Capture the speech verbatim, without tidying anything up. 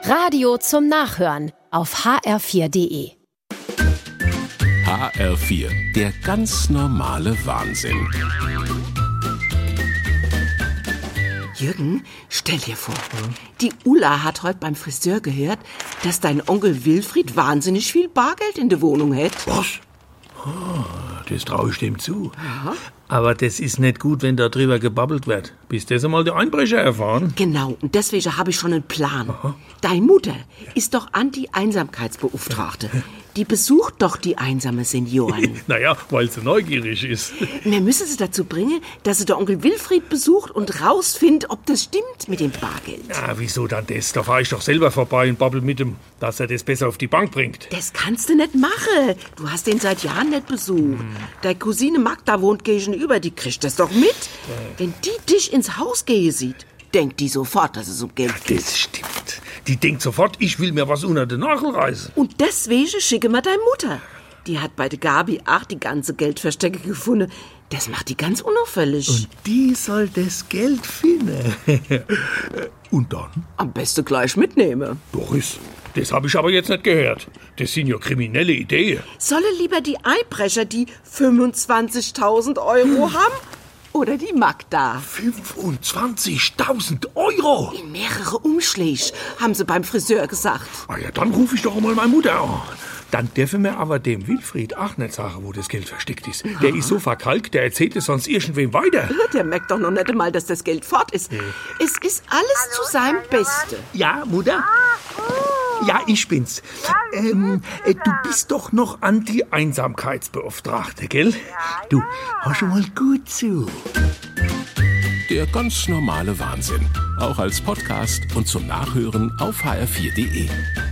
Radio zum Nachhören auf h r vier punkt d e. H R vier, der ganz normale Wahnsinn. Jürgen, stell dir vor, die Ulla hat heute beim Friseur gehört, dass dein Onkel Wilfried wahnsinnig viel Bargeld in der Wohnung hat. Was? Oh, das traue ich dem zu. Ja. Aber das ist nicht gut, wenn da drüber gebabbelt wird. Bis das einmal die Einbrecher erfahren. Genau, und deswegen habe ich schon einen Plan. Aha. Deine Mutter ist doch Anti-Einsamkeitsbeauftragte. Die besucht doch die einsame Senioren. Naja, weil sie neugierig ist. Wir müssen sie dazu bringen, dass sie der Onkel Wilfried besucht und rausfindet, ob das stimmt mit dem Bargeld. Ja, wieso dann das? Da fahre ich doch selber vorbei und babbel mit ihm, dass er das besser auf die Bank bringt. Das kannst du nicht machen. Du hast den seit Jahren nicht besucht. Hm. Deine Cousine Magda wohnt gegenüber, die kriegt das doch mit. Äh. Wenn die dich ins Haus gehen sieht, denkt die sofort, dass es um Geld ja, geht. Das stimmt. Die denkt sofort, ich will mir was unter den Nagel reißen. Und deswegen schicke mal deine Mutter. Die hat bei der Gabi auch die ganze Geldverstecke gefunden. Das macht die ganz unauffällig. Und die soll das Geld finden. Und dann? Am besten gleich mitnehmen. Doris, das habe ich aber jetzt nicht gehört. Das sind ja kriminelle Ideen. Solle lieber die Einbrecher die fünfundzwanzigtausend Euro haben? Oder die Magda? fünfundzwanzigtausend Euro? In mehrere Umschläge, haben sie beim Friseur gesagt. Ah ja, dann rufe ich doch einmal meine Mutter an. Dann dürfen wir aber dem Wilfried auch nicht sagen, wo das Geld versteckt ist. Ja. Der ist so verkalkt, der erzählt es sonst irgendwem weiter. Der merkt doch noch nicht einmal, dass das Geld fort ist. Ja. Es ist alles zu seinem Besten. Ja, Mutter? Ja, ich bin's. Ähm, äh, du bist doch noch Anti-Einsamkeitsbeauftragte, gell? Du, hör schon mal gut zu. Der ganz normale Wahnsinn. Auch als Podcast und zum Nachhören auf h r vier punkt d e.